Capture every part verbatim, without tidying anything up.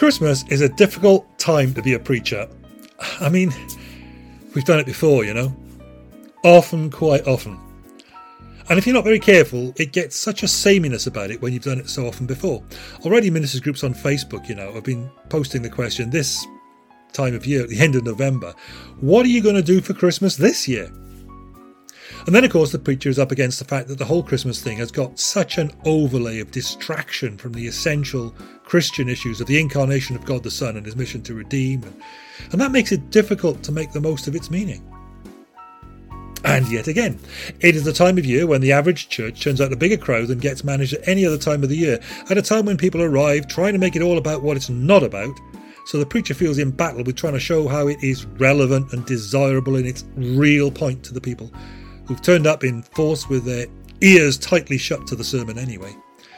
Christmas is a difficult time to be a preacher. I mean, we've done it before, you know. Often, quite often. And if you're not very careful, it gets such a sameness about it when you've done it so often before. Already ministers groups on Facebook, you know, have been posting the question this time of year, at the end of November, what are you going to do for Christmas this year? And then, of course, the preacher is up against the fact that the whole Christmas thing has got such an overlay of distraction from the essential Christian issues of the incarnation of God the Son and his mission to redeem. And, and that makes it difficult to make the most of its meaning. And yet again, it is the time of year when the average church turns out a bigger crowd than gets managed at any other time of the year, at a time when people arrive trying to make it all about what it's not about, so the preacher feels in battle with trying to show how it is relevant and desirable in its real point to the people, who've turned up in force with their ears tightly shut to the sermon anyway.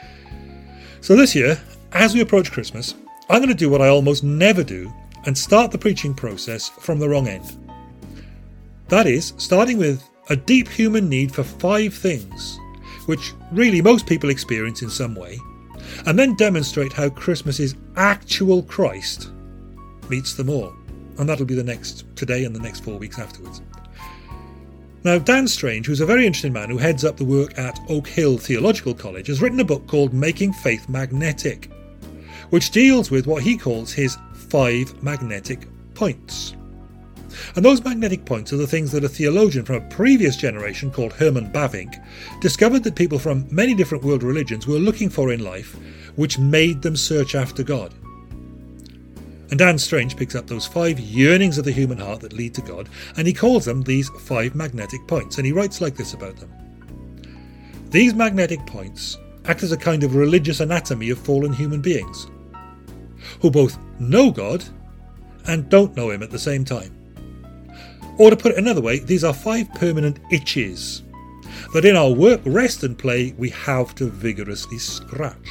So this year, as we approach Christmas, I'm going to do what I almost never do and start the preaching process from the wrong end. That is, starting with a deep human need for five things, which really most people experience in some way, and then demonstrate how Christmas's actual Christ meets them all. And that'll be the next, today and the next four weeks afterwards. Now, Dan Strange, who's a very interesting man who heads up the work at Oak Hill Theological College, has written a book called Making Faith Magnetic, which deals with what he calls his five magnetic points. And those magnetic points are the things that a theologian from a previous generation called Herman Bavinck discovered that people from many different world religions were looking for in life, which made them search after God. And Dan Strange picks up those five yearnings of the human heart that lead to God, and he calls them these five magnetic points, and he writes like this about them. These magnetic points act as a kind of religious anatomy of fallen human beings, who both know God and don't know him at the same time. Or to put it another way, these are five permanent itches that in our work, rest and play we have to vigorously scratch.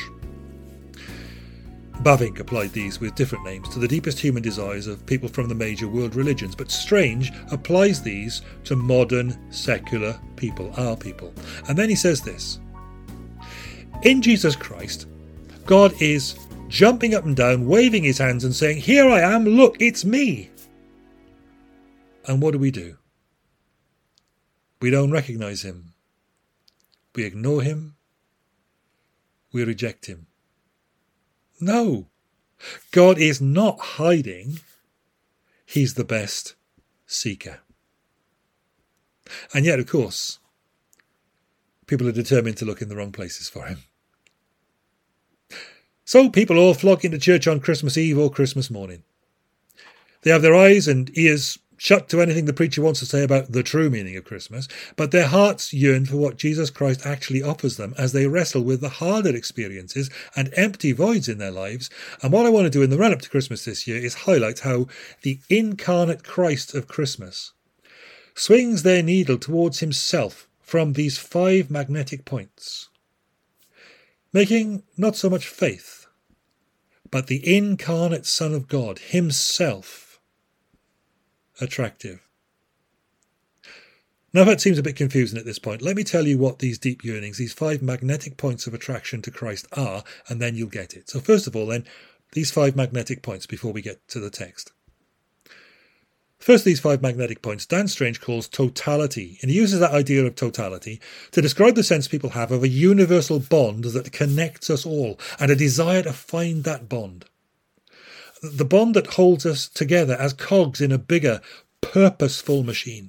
Bavinck applied these with different names to the deepest human desires of people from the major world religions, but Strange applies these to modern secular people, our people. And then he says this: in Jesus Christ, God is jumping up and down, waving his hands and saying, "Here I am, look, it's me." And what do we do? We don't recognise him. We ignore him. We reject him. No, God is not hiding. He's the best seeker. And yet, of course, people are determined to look in the wrong places for him. So people all flock into church on Christmas Eve or Christmas morning. They have their eyes and ears shut to anything the preacher wants to say about the true meaning of Christmas, but their hearts yearn for what Jesus Christ actually offers them as they wrestle with the harder experiences and empty voids in their lives. And what I want to do in the run-up to Christmas this year is highlight how the incarnate Christ of Christmas swings their needle towards himself from these five magnetic points, making not so much faith, but the incarnate Son of God himself attractive. Now, if that seems a bit confusing at this point, let me tell you what these deep yearnings, these five magnetic points of attraction to Christ are, and then you'll get it. So first of all, then, these five magnetic points before we get to the text. First of these five magnetic points, Dan Strange calls totality, and he uses that idea of totality to describe the sense people have of a universal bond that connects us all, and a desire to find that bond. The bond that holds us together as cogs in a bigger, purposeful machine.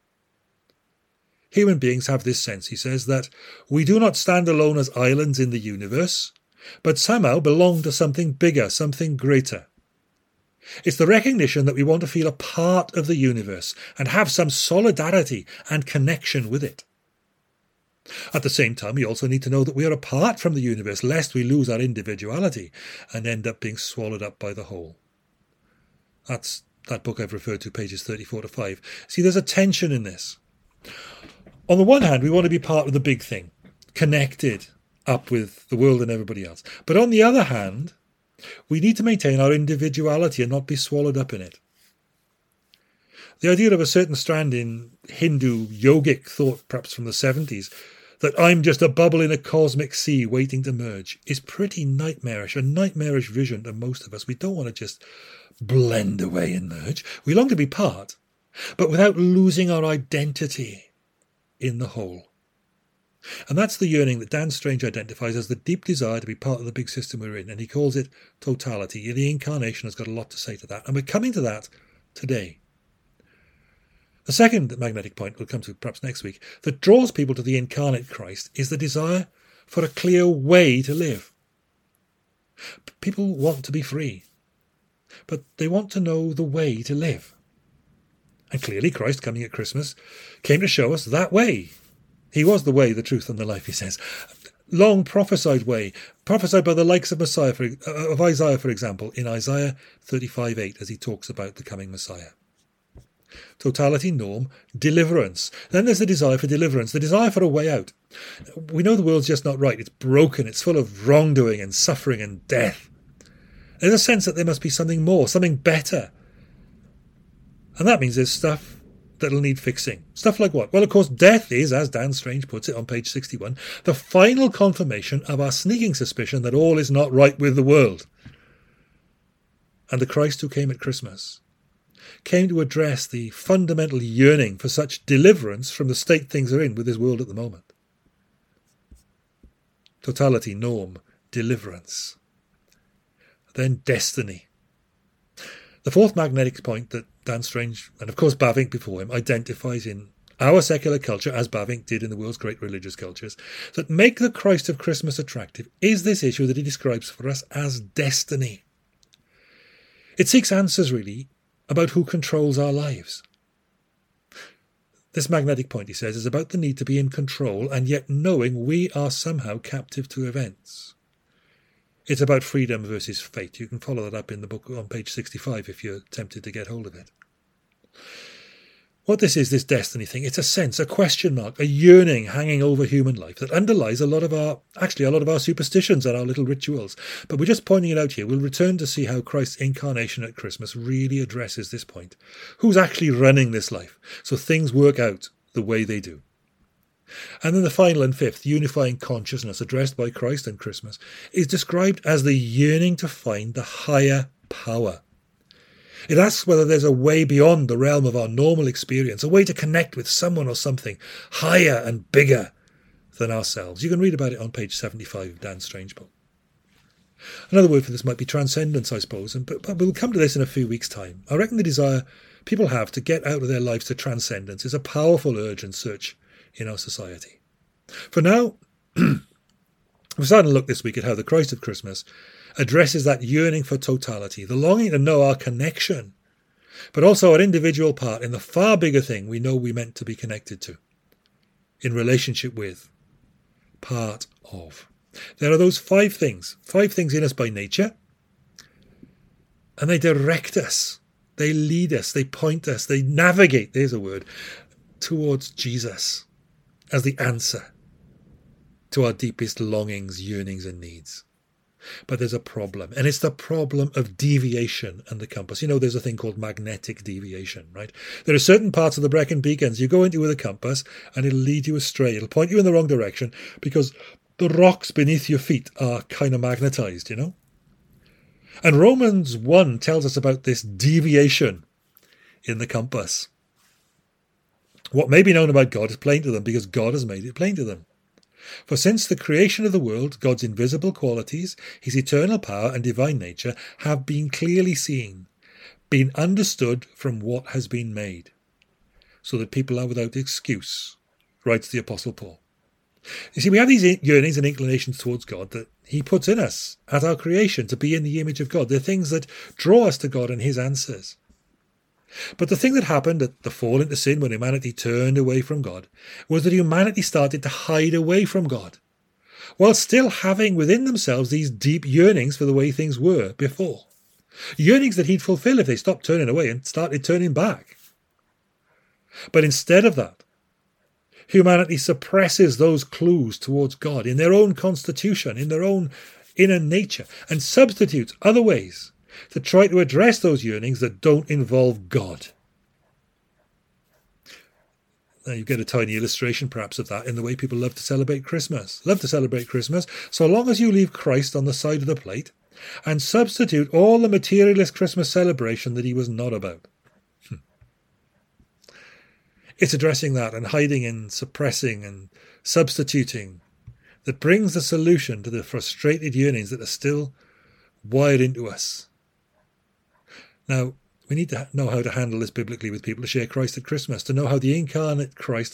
Human beings have this sense, he says, that we do not stand alone as islands in the universe, but somehow belong to something bigger, something greater. It's the recognition that we want to feel a part of the universe and have some solidarity and connection with it. At the same time, we also need to know that we are apart from the universe, lest we lose our individuality and end up being swallowed up by the whole. That's that book I've referred to, pages thirty-four to five. See, there's a tension in this. On the one hand, we want to be part of the big thing, connected up with the world and everybody else. But on the other hand, we need to maintain our individuality and not be swallowed up in it. The idea of a certain strand in Hindu yogic thought, perhaps from the seventies, that I'm just a bubble in a cosmic sea waiting to merge, is pretty nightmarish, a nightmarish vision to most of us. We don't want to just blend away and merge. We long to be part, but without losing our identity in the whole. And that's the yearning that Dan Strange identifies as the deep desire to be part of the big system we're in, and he calls it totality. The incarnation has got a lot to say to that, and we're coming to that today. The second magnetic point we'll come to perhaps next week that draws people to the incarnate Christ is the desire for a clear way to live. People want to be free, but they want to know the way to live. And clearly Christ, coming at Christmas, came to show us that way. He was the way, the truth, and the life, he says. Long prophesied way, prophesied by the likes of Messiah, for, uh, of Isaiah, for example, in Isaiah thirty-five eight, as he talks about the coming Messiah. Totality, norm, deliverance. Then there's the desire for deliverance, the desire for a way out. We know the world's just not right. It's broken. It's full of wrongdoing and suffering and death. There's a sense that there must be something more, something better. And that means there's stuff that'll need fixing. Stuff like what? Well, of course, death is, as Dan Strange puts it on page sixty-one, the final confirmation of our sneaking suspicion that all is not right with the world. And the Christ who came at Christmas came to address the fundamental yearning for such deliverance from the state things are in with this world at the moment. Totality, norm, deliverance. Then destiny. The fourth magnetic point that Dan Strange, and of course Bavinck before him, identifies in our secular culture, as Bavinck did in the world's great religious cultures, that make the Christ of Christmas attractive is this issue that he describes for us as destiny. It seeks answers, really, about who controls our lives. This magnetic point, he says, is about the need to be in control and yet knowing we are somehow captive to events. It's about freedom versus fate. You can follow that up in the book on page sixty-five if you're tempted to get hold of it. What this is, this destiny thing, it's a sense, a question mark, a yearning hanging over human life that underlies a lot of our, actually a lot of our superstitions and our little rituals. But we're just pointing it out here. We'll return to see how Christ's incarnation at Christmas really addresses this point. Who's actually running this life so things work out the way they do? And then the final and fifth, unifying consciousness addressed by Christ and Christmas, is described as the yearning to find the higher power. It asks whether there's a way beyond the realm of our normal experience, a way to connect with someone or something higher and bigger than ourselves. You can read about it on page seventy-five of Dan Strange book. Another word for this might be transcendence, I suppose, and, but, but we'll come to this in a few weeks' time. I reckon the desire people have to get out of their lives to transcendence is a powerful urge and search in our society. For now, we're starting to look this week at how the Christ of Christmas addresses that yearning for totality, the longing to know our connection, but also our individual part in the far bigger thing we know we're meant to be connected to, in relationship with, part of. There are those five things, five things in us by nature, and they direct us, they lead us, they point us, they navigate, there's a word, towards Jesus as the answer to our deepest longings, yearnings and needs. But there's a problem, and it's the problem of deviation and the compass. You know, there's a thing called magnetic deviation, right? There are certain parts of the Brecon Beacons you go into with a compass and it'll lead you astray. It'll point you in the wrong direction because the rocks beneath your feet are kind of magnetized, you know? And Romans one tells us about this deviation in the compass. What may be known about God is plain to them because God has made it plain to them. For since the creation of the world, God's invisible qualities, his eternal power and divine nature have been clearly seen, been understood from what has been made, so that people are without excuse, writes the Apostle Paul. You see, we have these yearnings and inclinations towards God that he puts in us at our creation to be in the image of God. They're things that draw us to God and his answers. But the thing that happened at the fall into sin when humanity turned away from God was that humanity started to hide away from God, while still having within themselves these deep yearnings for the way things were before. Yearnings that he'd fulfill if they stopped turning away and started turning back. But instead of that, humanity suppresses those clues towards God in their own constitution, in their own inner nature, and substitutes other ways to try to address those yearnings that don't involve God. Now you get a tiny illustration perhaps of that in the way people love to celebrate Christmas. Love to celebrate Christmas so long as you leave Christ on the side of the plate and substitute all the materialist Christmas celebration that he was not about. Hmm. It's addressing that and hiding and suppressing and substituting that brings the solution to the frustrated yearnings that are still wired into us. Now, we need to know how to handle this biblically with people to share Christ at Christmas, to know how the incarnate Christ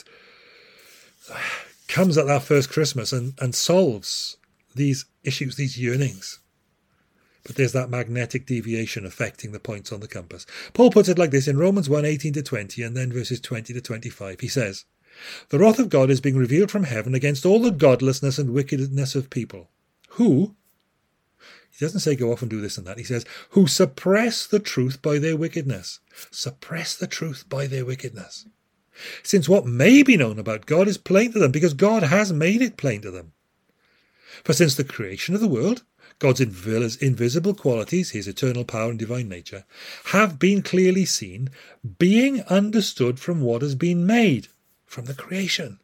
comes at that first Christmas and, and solves these issues, these yearnings. But there's that magnetic deviation affecting the points on the compass. Paul puts it like this in Romans one, eighteen to twenty, and then verses twenty to twenty-five. He says, "The wrath of God is being revealed from heaven against all the godlessness and wickedness of people, who..." He doesn't say go off and do this and that. He says, "who suppress the truth by their wickedness." Suppress the truth by their wickedness. Since what may be known about God is plain to them, because God has made it plain to them. For since the creation of the world, God's invisible qualities, his eternal power and divine nature, have been clearly seen, being understood from what has been made, from the creation,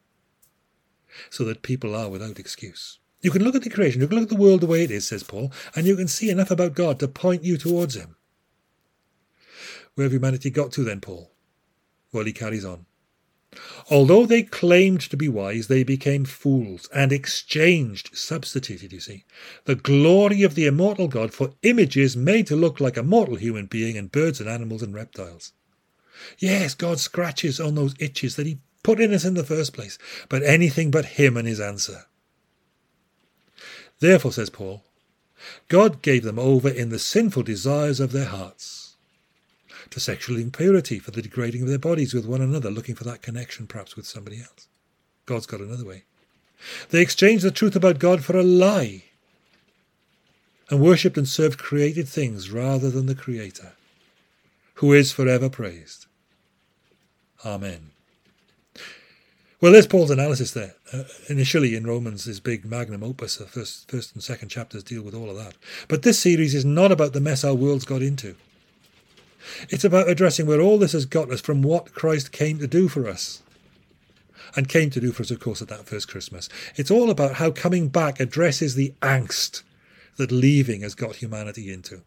so that people are without excuse. You can look at the creation, you can look at the world the way it is, says Paul, and you can see enough about God to point you towards him. Where have humanity got to then, Paul? Well, he carries on. "Although they claimed to be wise, they became fools and exchanged," substituted, you see, "the glory of the immortal God for images made to look like a mortal human being and birds and animals and reptiles." Yes, God scratches on those itches that he put in us in the first place, but anything but him and his answer. "Therefore," says Paul, "God gave them over in the sinful desires of their hearts to sexual impurity, for the degrading of their bodies with one another," looking for that connection perhaps with somebody else. God's got another way. "They exchanged the truth about God for a lie and worshipped and served created things rather than the Creator, who is forever praised. Amen." Well, there's Paul's analysis there. Uh, initially in Romans, his big magnum opus, the first, first and second chapters deal with all of that. But this series is not about the mess our world's got into. It's about addressing where all this has got us from what Christ came to do for us. And came to do for us, of course, at that first Christmas. It's all about how coming back addresses the angst that leaving has got humanity into.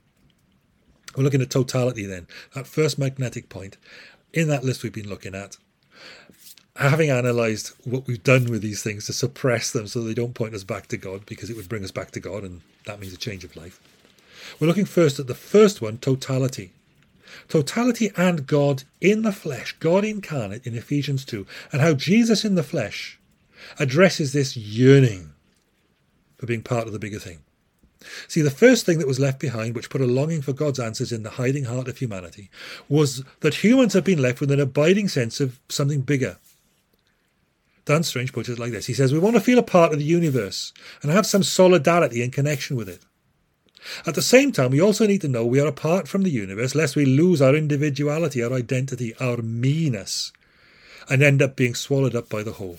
We're looking at totality then. That first magnetic point in that list we've been looking at. Having analysed what we've done with these things to suppress them so they don't point us back to God, because it would bring us back to God, and that means a change of life. We're looking first at the first one, totality. Totality and God in the flesh, God incarnate in Ephesians two, and how Jesus in the flesh addresses this yearning for being part of the bigger thing. See, the first thing that was left behind, which put a longing for God's answers in the hiding heart of humanity, was that humans have been left with an abiding sense of something bigger. Dan Strange puts it like this. He says, "We want to feel a part of the universe and have some solidarity and connection with it. At the same time, we also need to know we are apart from the universe, lest we lose our individuality, our identity, our me-ness, and end up being swallowed up by the whole."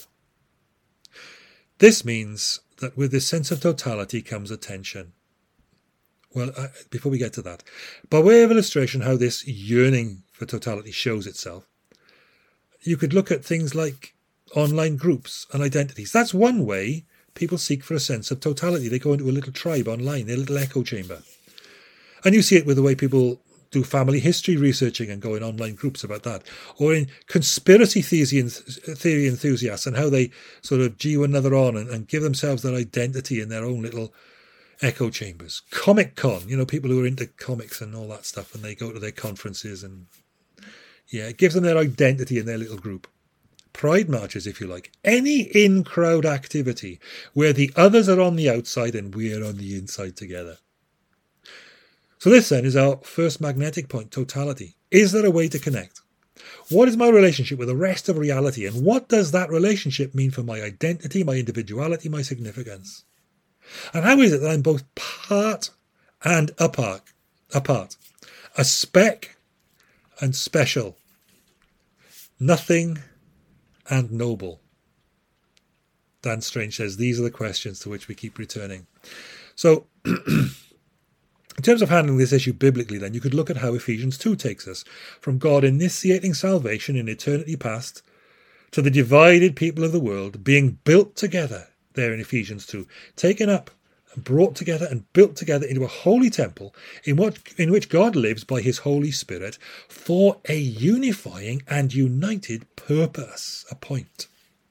This means that with this sense of totality comes a tension. Well, uh, before we get to that, by way of illustration how this yearning for totality shows itself, you could look at things like online groups and identities. That's one way people seek for a sense of totality. They go into a little tribe online, a little echo chamber. And you see it with the way people do family history researching and go in online groups about that. Or in conspiracy theory enthusiasts and how they sort of gee one another on and, and give themselves their identity in their own little echo chambers. Comic Con, you know, people who are into comics and all that stuff, and they go to their conferences and, yeah, it gives them their identity in their little group. Pride marches, if you like. Any in-crowd activity where the others are on the outside and we're on the inside together. So this then is our first magnetic point, totality. Is there a way to connect? What is my relationship with the rest of reality, and what does that relationship mean for my identity, my individuality, my significance? And how is it that I'm both part and apart, apart, a speck and special, nothing and noble? Dan Strange says these are the questions to which we keep returning. So, in terms of handling this issue biblically, then, you could look at how Ephesians two takes us from God initiating salvation in eternity past to the divided people of the world being built together there in Ephesians two, taken up and brought together and built together into a holy temple in what in which God lives by his Holy Spirit for a unifying and united purpose, a point.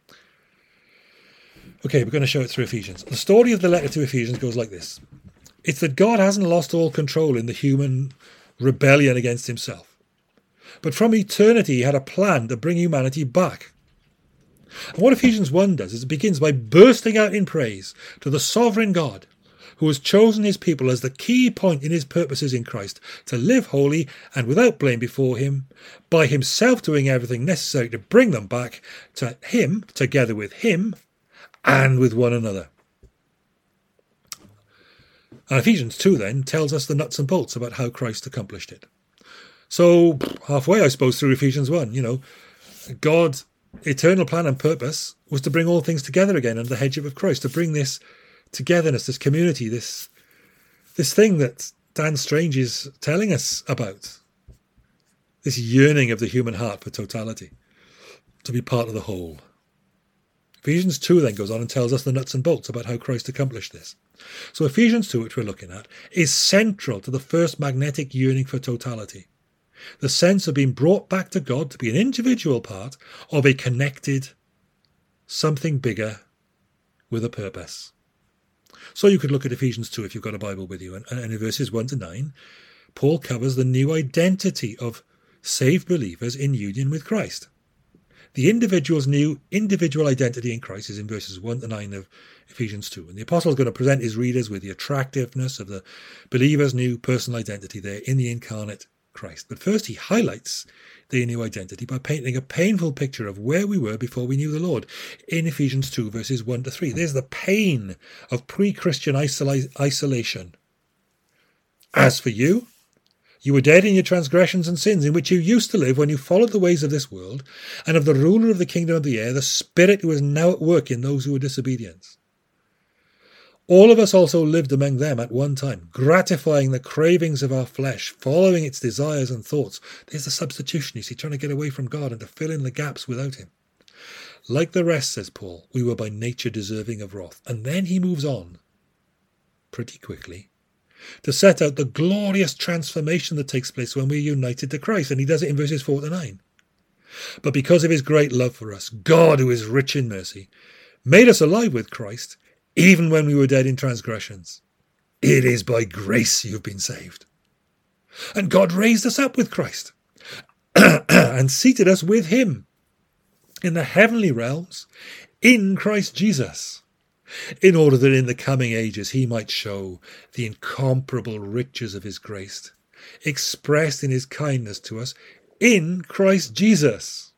Okay, we're going to show it through Ephesians. The story of the letter to Ephesians goes like this. It's that God hasn't lost all control in the human rebellion against himself. But from eternity, he had a plan to bring humanity back. And what Ephesians one does is it begins by bursting out in praise to the sovereign God who has chosen his people as the key point in his purposes in Christ to live holy and without blame before him, by himself doing everything necessary to bring them back to him, together with him, and with one another. And Ephesians two then tells us the nuts and bolts about how Christ accomplished it. So halfway, I suppose, through Ephesians one, you know, God's eternal plan and purpose was to bring all things together again under the headship of Christ, to bring this togetherness, this community, this this thing that Dan Strange is telling us about, this yearning of the human heart for totality, to be part of the whole. Ephesians two then goes on and tells us the nuts and bolts about how Christ accomplished this. So Ephesians two, which we're looking at, is central to the first magnetic yearning for totality. The sense of being brought back to God to be an individual part of a connected something bigger with a purpose. So you could look at Ephesians two if you've got a Bible with you, and, and in verses one to nine, Paul covers the new identity of saved believers in union with Christ. The individual's new individual identity in Christ is in verses one to nine of Ephesians two. And the apostle is going to present his readers with the attractiveness of the believer's new personal identity there in the incarnate Christ. But first he highlights their new identity by painting a painful picture of where we were before we knew the Lord in Ephesians two verses one to three. There's the pain of pre-Christian isola- isolation. As for you, you were dead in your transgressions and sins in which you used to live when you followed the ways of this world and of the ruler of the kingdom of the air, the spirit who is now at work in those who are disobedient. All of us also lived among them at one time, gratifying the cravings of our flesh, following its desires and thoughts. There's the substitution, you see, trying to get away from God and to fill in the gaps without him. Like the rest, says Paul, we were by nature deserving of wrath. And then he moves on, pretty quickly, to set out the glorious transformation that takes place when we're united to Christ. And he does it in verses four to nine. But because of his great love for us, God, who is rich in mercy, made us alive with Christ, even when we were dead in transgressions. It is by grace you've been saved. And God raised us up with Christ and seated us with him in the heavenly realms in Christ Jesus, in order that in the coming ages he might show the incomparable riches of his grace, expressed in his kindness to us in Christ Jesus.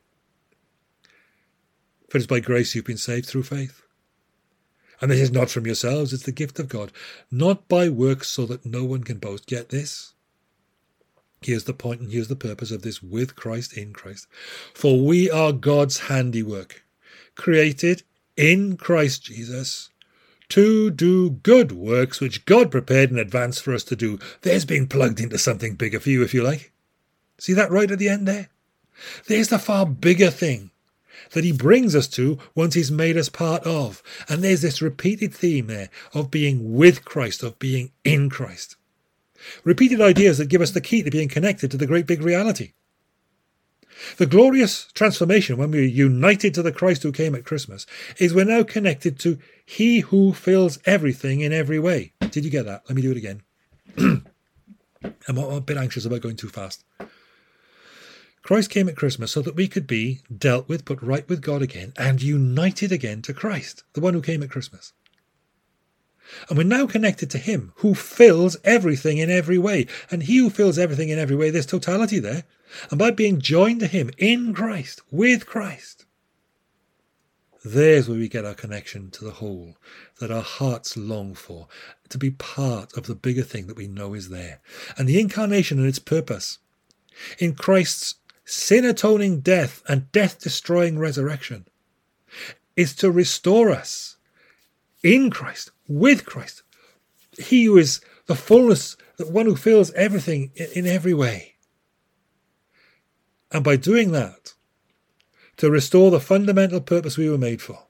For it is by grace you've been saved through faith. And this is not from yourselves, it's the gift of God, not by works so that no one can boast. Get this? Here's the point and here's the purpose of this with Christ, in Christ. For we are God's handiwork, created in Christ Jesus to do good works which God prepared in advance for us to do. There's being plugged into something bigger for you, if you like. See that right at the end there? There's the far bigger thing that he brings us to once he's made us part of. And there's this repeated theme there of being with Christ, of being in Christ. Repeated ideas that give us the key to being connected to the great big reality. The glorious transformation when we're united to the Christ who came at Christmas is we're now connected to he who fills everything in every way. Did you get that? Let me do it again. I'm a bit anxious about going too fast. Christ came at Christmas so that we could be dealt with, put right with God again, and united again to Christ, the one who came at Christmas. And we're now connected to him who fills everything in every way. And he who fills everything in every way, there's totality there. And by being joined to him in Christ, with Christ, there's where we get our connection to the whole that our hearts long for, to be part of the bigger thing that we know is there. And the incarnation and its purpose in Christ's sin-atoning death and death-destroying resurrection is to restore us in Christ, with Christ. He who is the fullness, the one who fills everything in every way. And by doing that, to restore the fundamental purpose we were made for.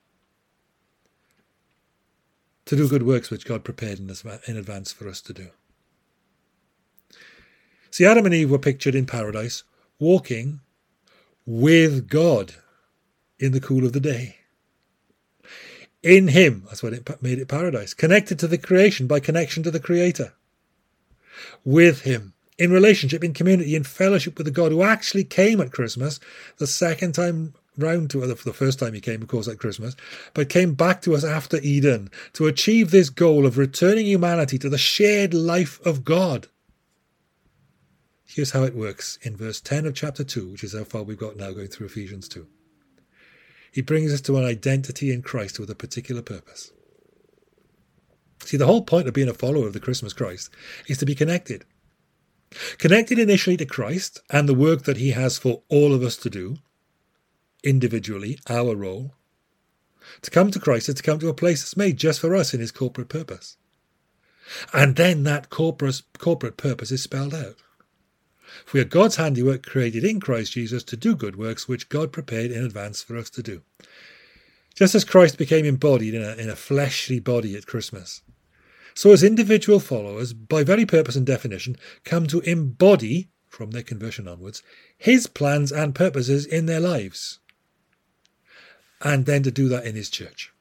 To do good works which God prepared in advance for us to do. See, Adam and Eve were pictured in paradise, walking with God in the cool of the day. In him, that's what it made it paradise, connected to the creation by connection to the Creator. With him, in relationship, in community, in fellowship with the God who actually came at Christmas, the second time round to us, the first time he came, of course, at Christmas, but came back to us after Eden to achieve this goal of returning humanity to the shared life of God. Here's how it works in verse ten of chapter two, which is how far we've got now going through Ephesians two. He brings us to an identity in Christ with a particular purpose. See, the whole point of being a follower of the Christmas Christ is to be connected. Connected initially to Christ and the work that he has for all of us to do, individually, our role. To come to Christ is to come to a place that's made just for us in his corporate purpose. And then that corporate, corporate purpose is spelled out. We are God's handiwork created in Christ Jesus to do good works which God prepared in advance for us to do. Just as Christ became embodied in a, in a fleshly body at Christmas, so as individual followers, by very purpose and definition, come to embody, from their conversion onwards, his plans and purposes in their lives, and then to do that in his church.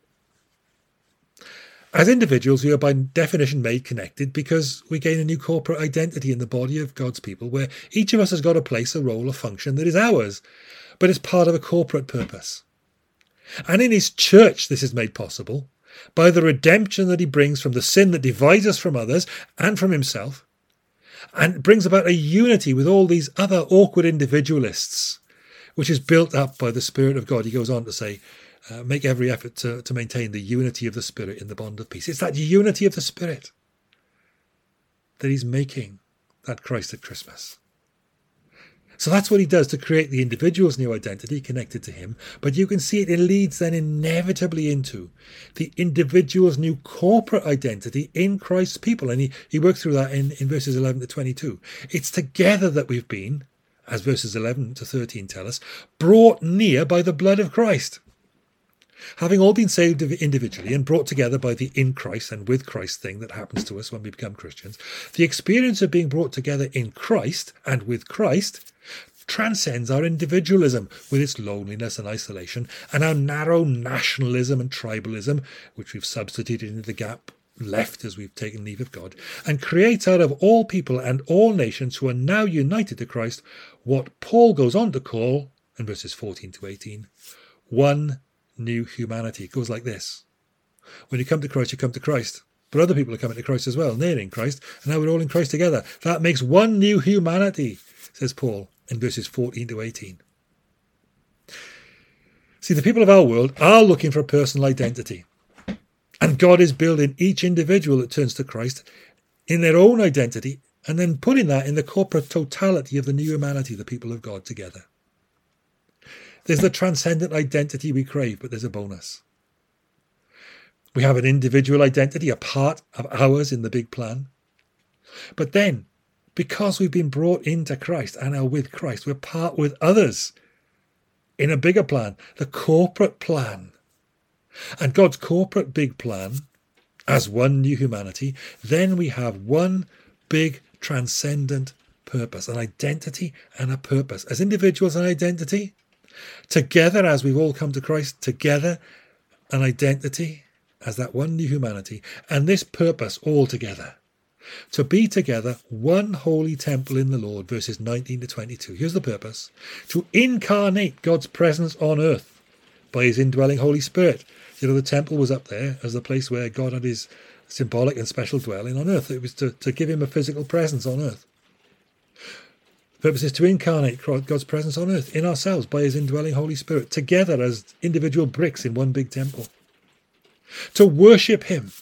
As individuals, we are by definition made connected because we gain a new corporate identity in the body of God's people, where each of us has got a place, a role, a function that is ours, but is part of a corporate purpose. And in his church, this is made possible by the redemption that he brings from the sin that divides us from others and from himself, and brings about a unity with all these other awkward individualists, which is built up by the Spirit of God. He goes on to say, uh, make every effort to, to maintain the unity of the Spirit in the bond of peace. It's that unity of the Spirit that he's making that Christ at Christmas. So that's what he does to create the individual's new identity connected to him. But you can see it, it leads then inevitably into the individual's new corporate identity in Christ's people. And he, he works through that in, in verses eleven to twenty-two. It's together that we've been, as verses eleven to thirteen tell us, brought near by the blood of Christ. Having all been saved individually and brought together by the in Christ and with Christ thing that happens to us when we become Christians, the experience of being brought together in Christ and with Christ transcends our individualism with its loneliness and isolation and our narrow nationalism and tribalism, which we've substituted into the gap left as we've taken leave of God, and creates out of all people and all nations who are now united to Christ what Paul goes on to call, in verses fourteen to eighteen, one new humanity. It goes like this. When you come to Christ, you come to Christ. But other people are coming to Christ as well. And they're in Christ. And now we're all in Christ together. That makes one new humanity, says Paul in verses fourteen to eighteen. See, the people of our world are looking for a personal identity. And God is building each individual that turns to Christ in their own identity and then putting that in the corporate totality of the new humanity, the people of God together. There's the transcendent identity we crave, but there's a bonus. We have an individual identity, a part of ours in the big plan. But then, because we've been brought into Christ and are with Christ, we're part with others in a bigger plan, the corporate plan. And God's corporate big plan, as one new humanity, then we have one big transcendent purpose, an identity and a purpose. As individuals, an identity. Together, as we've all come to Christ, together, an identity as that one new humanity, and this purpose all together. To be together, one holy temple in the Lord, verses nineteen to twenty-two. Here's the purpose. To incarnate God's presence on earth by his indwelling Holy Spirit. You know, the temple was up there as the place where God had his symbolic and special dwelling on earth. It was to, to give him a physical presence on earth. The purpose is to incarnate God's presence on earth in ourselves by his indwelling Holy Spirit, together as individual bricks in one big temple. To worship him.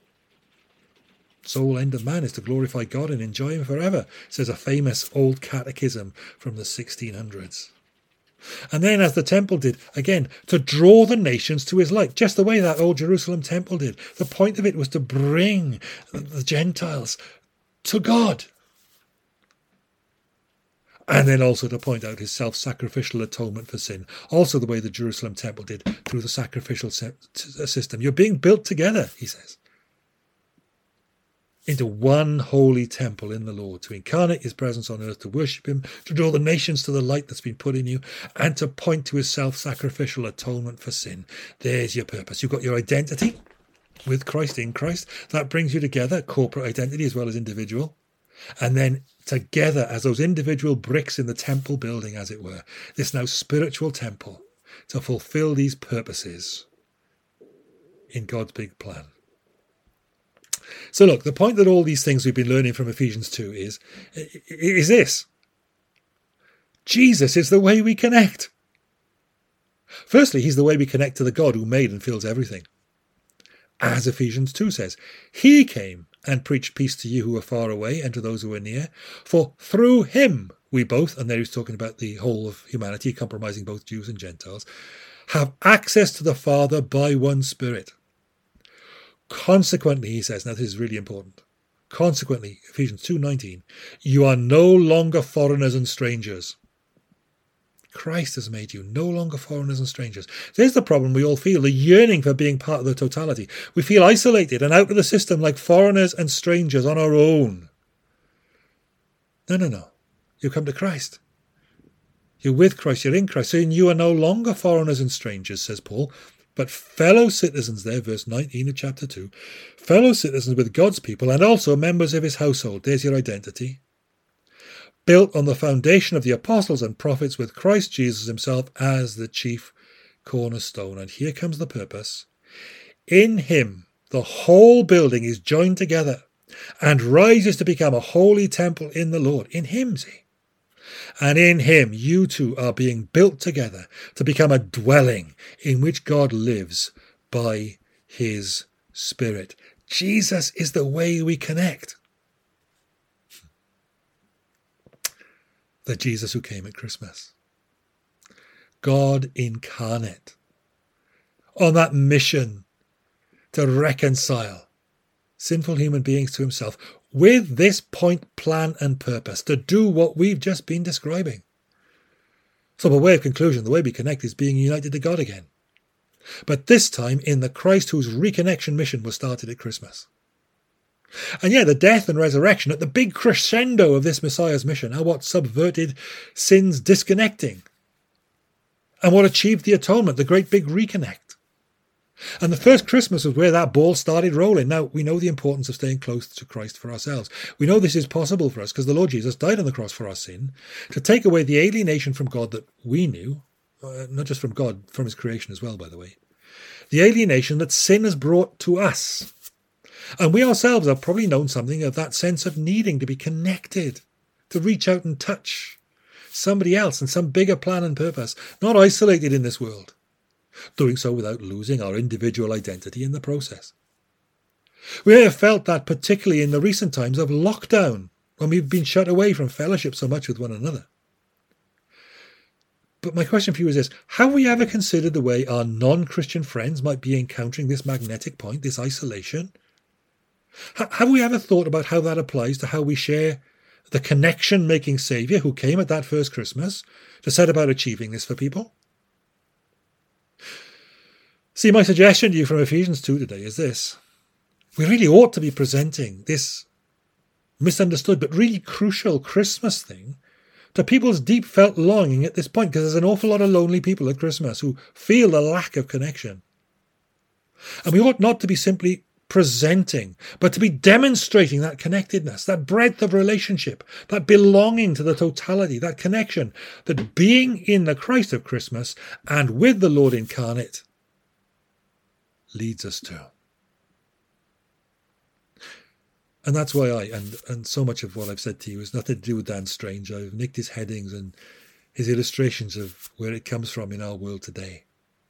Sole end of man is to glorify God and enjoy him forever, says a famous old catechism from the sixteen hundreds. And then, as the temple did, again, to draw the nations to his light, just the way that old Jerusalem temple did. The point of it was to bring the Gentiles to God. And then also to point out his self-sacrificial atonement for sin, also the way the Jerusalem temple did through the sacrificial system. You're being built together, he says, into one holy temple in the Lord, to incarnate his presence on earth, to worship him, to draw the nations to the light that's been put in you, and to point to his self-sacrificial atonement for sin. There's your purpose. You've got your identity with Christ, in Christ. That brings you together, corporate identity as well as individual. And then together as those individual bricks in the temple building, as it were, this now spiritual temple to fulfill these purposes in God's big plan. So look, the point that all these things we've been learning from Ephesians two is, is this. Jesus is the way we connect. Firstly, he's the way we connect to the God who made and fills everything. As Ephesians two says, he came and preached peace to you who are far away and to those who are near. For through him we both, and there he's talking about the whole of humanity, compromising both Jews and Gentiles, have access to the Father by one Spirit. Consequently, he says, now this is really important, consequently, Ephesians two nineteen, you are no longer foreigners and strangers. Christ has made you no longer foreigners and strangers. There's the problem we all feel, the yearning for being part of the totality. We feel isolated and out of the system like foreigners and strangers on our own. No, no, no. You come to Christ. You're with Christ, you're in Christ. So you are no longer foreigners and strangers, says Paul, but fellow citizens there, verse nineteen of chapter two, fellow citizens with God's people and also members of his household. There's your identity. Built on the foundation of the apostles and prophets with Christ Jesus himself as the chief cornerstone. And here comes the purpose. In him, the whole building is joined together and rises to become a holy temple in the Lord. In him, see. And in him, you two are being built together to become a dwelling in which God lives by his Spirit. Jesus is the way we connect. The Jesus who came at Christmas. God incarnate. On that mission to reconcile sinful human beings to himself with this point, plan and purpose to do what we've just been describing. So by way of conclusion, the way we connect is being united to God again. But this time in the Christ whose reconnection mission was started at Christmas. And yet the death and resurrection at the big crescendo of this Messiah's mission are what subverted sin's disconnecting and what achieved the atonement, the great big reconnect. And the first Christmas was where that ball started rolling. Now, we know the importance of staying close to Christ for ourselves. We know this is possible for us because the Lord Jesus died on the cross for our sin to take away the alienation from God that we knew, uh, not just from God, from his creation as well, by the way. The alienation that sin has brought to us. And we ourselves have probably known something of that sense of needing to be connected, to reach out and touch somebody else and some bigger plan and purpose, not isolated in this world, doing so without losing our individual identity in the process. We may have felt that particularly in the recent times of lockdown, when we've been shut away from fellowship so much with one another. But my question for you is this: have we ever considered the way our non-Christian friends might be encountering this magnetic point, this isolation? Have we ever thought about how that applies to how we share the connection-making Saviour who came at that first Christmas to set about achieving this for people? See, my suggestion to you from Ephesians two today is this. We really ought to be presenting this misunderstood but really crucial Christmas thing to people's deep felt longing at this point, because there's an awful lot of lonely people at Christmas who feel the lack of connection. And we ought not to be simply presenting, but to be demonstrating that connectedness, that breadth of relationship, that belonging to the totality, that connection, that being in the Christ of Christmas and with the Lord incarnate leads us to. And that's why I, and, and so much of what I've said to you has nothing to do with Dan Strange. I've nicked his headings and his illustrations of where it comes from in our world today.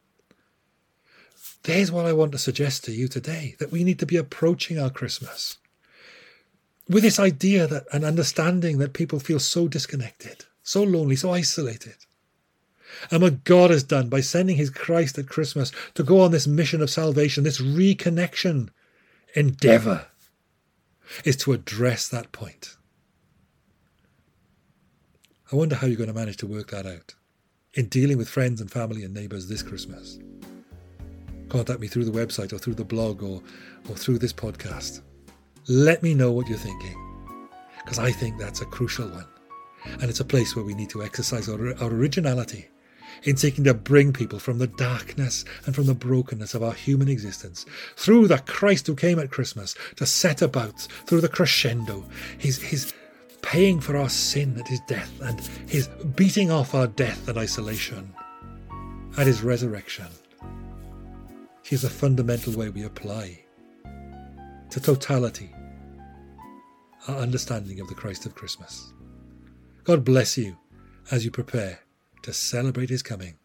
There's what I want to suggest to you today, that we need to be approaching our Christmas with this idea that an understanding that people feel so disconnected, so lonely, so isolated. And what God has done by sending his Christ at Christmas to go on this mission of salvation, this reconnection endeavour, is to address that point. I wonder how you're going to manage to work that out in dealing with friends and family and neighbours this Christmas. Contact me through the website or through the blog or, or through this podcast. Let me know what you're thinking, because I think that's a crucial one. And it's a place where we need to exercise our, our originality in seeking to bring people from the darkness and from the brokenness of our human existence through the Christ who came at Christmas to set about through the crescendo, his, his paying for our sin at his death and his beating off our death and isolation at his resurrection. He's the fundamental way we apply to totality our understanding of the Christ of Christmas. God bless you as you prepare to celebrate his coming.